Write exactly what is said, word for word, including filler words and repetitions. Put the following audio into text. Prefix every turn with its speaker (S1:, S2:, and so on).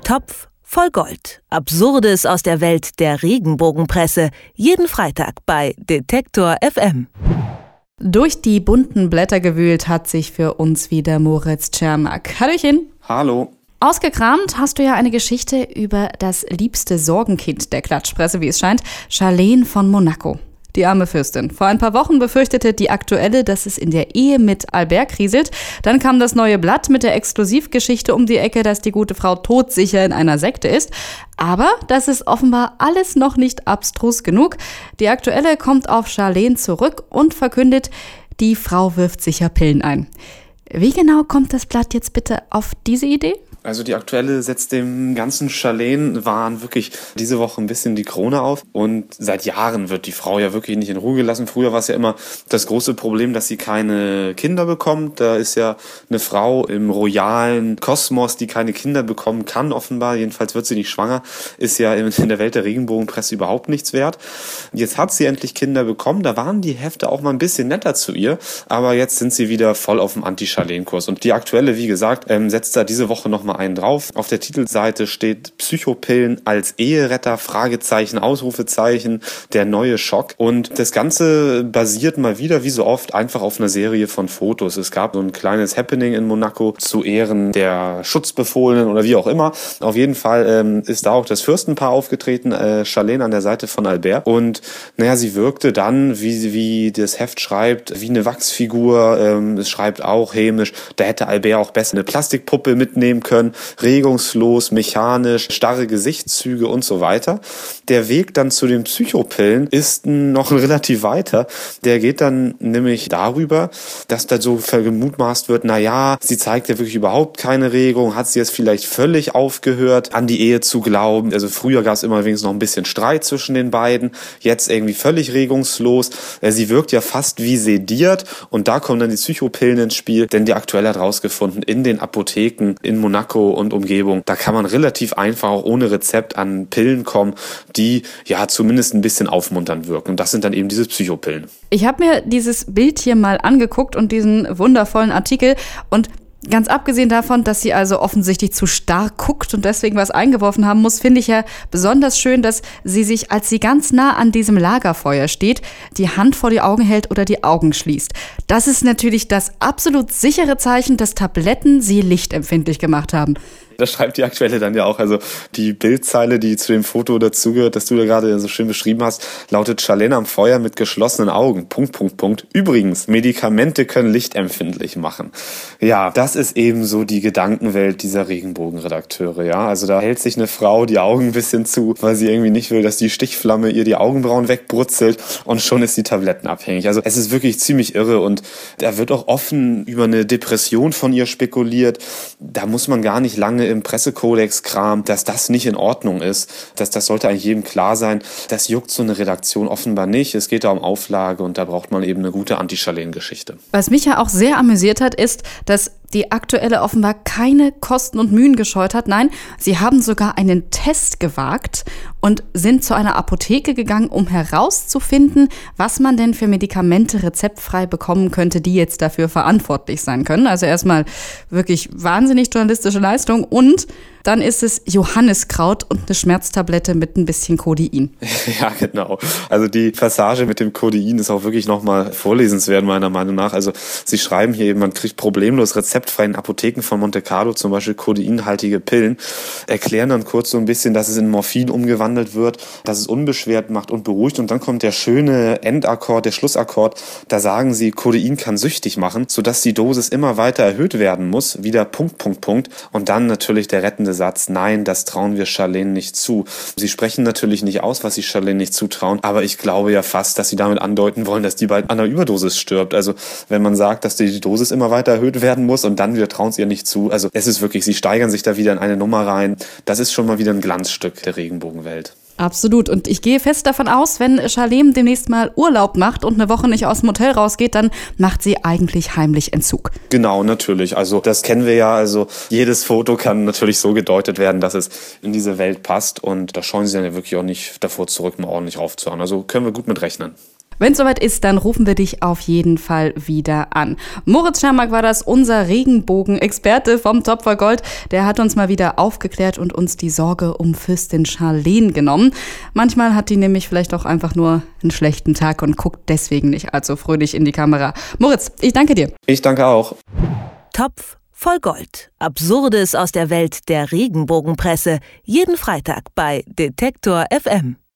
S1: Topf voll Gold. Absurdes aus der Welt der Regenbogenpresse. Jeden Freitag bei Detektor F M.
S2: Durch die bunten Blätter gewühlt hat sich für uns wieder Moritz Czermak. Hallöchen.
S3: Hallo.
S2: Ausgekramt hast du ja eine Geschichte über das liebste Sorgenkind der Klatschpresse, wie es scheint, Charlene von Monaco. Die arme Fürstin. Vor ein paar Wochen befürchtete die Aktuelle, dass es in der Ehe mit Albert kriselt. Dann kam das neue Blatt mit der Exklusivgeschichte um die Ecke, dass die gute Frau todsicher in einer Sekte ist. Aber das ist offenbar alles noch nicht abstrus genug. Die Aktuelle kommt auf Charlene zurück und verkündet, die Frau wirft sicher Pillen ein. Wie genau kommt das Blatt jetzt bitte auf diese Idee?
S3: Also die Aktuelle setzt dem ganzen Charlene-Wahn wirklich diese Woche ein bisschen die Krone auf. Und seit Jahren wird die Frau ja wirklich nicht in Ruhe gelassen. Früher war es ja immer das große Problem, dass sie keine Kinder bekommt. Da ist ja eine Frau im royalen Kosmos, die keine Kinder bekommen kann, offenbar. Jedenfalls wird sie nicht schwanger. Ist ja in der Welt der Regenbogenpresse überhaupt nichts wert. Jetzt hat sie endlich Kinder bekommen. Da waren die Hefte auch mal ein bisschen netter zu ihr. Aber jetzt sind sie wieder voll auf dem Anti-Charlene-Kurs. Und die Aktuelle, wie gesagt, setzt da diese Woche nochmal einen drauf. Auf der Titelseite steht Psychopillen als Eheretter, Fragezeichen, Ausrufezeichen, der neue Schock. Und das Ganze basiert mal wieder, wie so oft, einfach auf einer Serie von Fotos. Es gab so ein kleines Happening in Monaco zu Ehren der Schutzbefohlenen oder wie auch immer. Auf jeden Fall ähm, ist da auch das Fürstenpaar aufgetreten, äh, Charlene an der Seite von Albert. Und naja, sie wirkte dann, wie, wie das Heft schreibt, wie eine Wachsfigur. Ähm, es schreibt auch hämisch, da hätte Albert auch besser eine Plastikpuppe mitnehmen können. Regungslos, mechanisch, starre Gesichtszüge und so weiter. Der Weg dann zu den Psychopillen ist noch relativ weiter. Der geht dann nämlich darüber, dass da so gemutmaßt wird, na ja, sie zeigt ja wirklich überhaupt keine Regung, hat sie jetzt vielleicht völlig aufgehört, an die Ehe zu glauben. Also früher gab es immer wenigstens noch ein bisschen Streit zwischen den beiden, jetzt irgendwie völlig regungslos. Sie wirkt ja fast wie sediert und da kommen dann die Psychopillen ins Spiel, denn die Aktuelle hat rausgefunden, in den Apotheken in Monaco und Umgebung, da kann man relativ einfach auch ohne Rezept an Pillen kommen, die ja zumindest ein bisschen aufmunternd wirken. Und das sind dann eben diese Psychopillen.
S2: Ich habe mir dieses Bild hier mal angeguckt und diesen wundervollen Artikel und ganz abgesehen davon, dass sie also offensichtlich zu stark guckt und deswegen was eingeworfen haben muss, finde ich ja besonders schön, dass sie sich, als sie ganz nah an diesem Lagerfeuer steht, die Hand vor die Augen hält oder die Augen schließt. Das ist natürlich das absolut sichere Zeichen, dass Tabletten sie lichtempfindlich gemacht haben.
S3: Das schreibt die Aktuelle dann ja auch. Also die Bildzeile, die zu dem Foto dazugehört, das du da gerade so schön beschrieben hast, lautet: Charlene am Feuer mit geschlossenen Augen. Punkt, Punkt, Punkt. Übrigens, Medikamente können lichtempfindlich machen. Ja, das ist eben so die Gedankenwelt dieser Regenbogenredakteure. Ja, also da hält sich eine Frau die Augen ein bisschen zu, weil sie irgendwie nicht will, dass die Stichflamme ihr die Augenbrauen wegbrutzelt und schon ist sie tablettenabhängig. Also es ist wirklich ziemlich irre und da wird auch offen über eine Depression von ihr spekuliert. Da muss man gar nicht lange im Pressekodex kramt, dass das nicht in Ordnung ist. Dass das sollte eigentlich jedem klar sein. Das juckt so eine Redaktion offenbar nicht. Es geht da um Auflage und da braucht man eben eine gute Anti-Charlene-Geschichte.
S2: Was mich ja auch sehr amüsiert hat, ist, dass die Aktuelle offenbar keine Kosten und Mühen gescheut hat. Nein, sie haben sogar einen Test gewagt und sind zu einer Apotheke gegangen, um herauszufinden, was man denn für Medikamente rezeptfrei bekommen könnte, die jetzt dafür verantwortlich sein können. Also erstmal wirklich wahnsinnig journalistische Leistung und dann ist es Johanniskraut und eine Schmerztablette mit ein bisschen Codein.
S3: Ja, genau. Also die Passage mit dem Codein ist auch wirklich nochmal vorlesenswert, meiner Meinung nach. Also sie schreiben hier eben, man kriegt problemlos rezeptfrei in Apotheken von Monte Carlo zum Beispiel codeinhaltige Pillen, erklären dann kurz so ein bisschen, dass es in Morphin umgewandelt wird, dass es unbeschwert macht und beruhigt. Und dann kommt der schöne Endakkord, der Schlussakkord. Da sagen sie, Codein kann süchtig machen, sodass die Dosis immer weiter erhöht werden muss. Wieder Punkt, Punkt, Punkt. Und dann natürlich der rettende Satz, nein, das trauen wir Charlene nicht zu. Sie sprechen natürlich nicht aus, was sie Charlene nicht zutrauen, aber ich glaube ja fast, dass sie damit andeuten wollen, dass die bald an einer Überdosis stirbt. Also wenn man sagt, dass die Dosis immer weiter erhöht werden muss und dann wieder trauen sie ihr nicht zu. Also es ist wirklich, sie steigern sich da wieder in eine Nummer rein. Das ist schon mal wieder ein Glanzstück der Regenbogenwelt.
S2: Absolut. Und ich gehe fest davon aus, wenn Charlene demnächst mal Urlaub macht und eine Woche nicht aus dem Hotel rausgeht, dann macht sie eigentlich heimlich Entzug.
S3: Genau, natürlich. Also das kennen wir ja. Also jedes Foto kann natürlich so gedeutet werden, dass es in diese Welt passt. Und da scheuen sie dann ja wirklich auch nicht davor zurück, mal ordentlich raufzuhauen. Also können wir gut mit rechnen.
S2: Wenn es soweit ist, dann rufen wir dich auf jeden Fall wieder an. Moritz Schermack war das, unser Regenbogen-Experte vom Topf voll Gold. Der hat uns mal wieder aufgeklärt und uns die Sorge um Fürstin Charlene genommen. Manchmal hat die nämlich vielleicht auch einfach nur einen schlechten Tag und guckt deswegen nicht allzu fröhlich in die Kamera. Moritz, ich danke dir.
S3: Ich danke auch.
S1: Topf voll Gold. Absurdes aus der Welt der Regenbogenpresse. Jeden Freitag bei Detektor F M.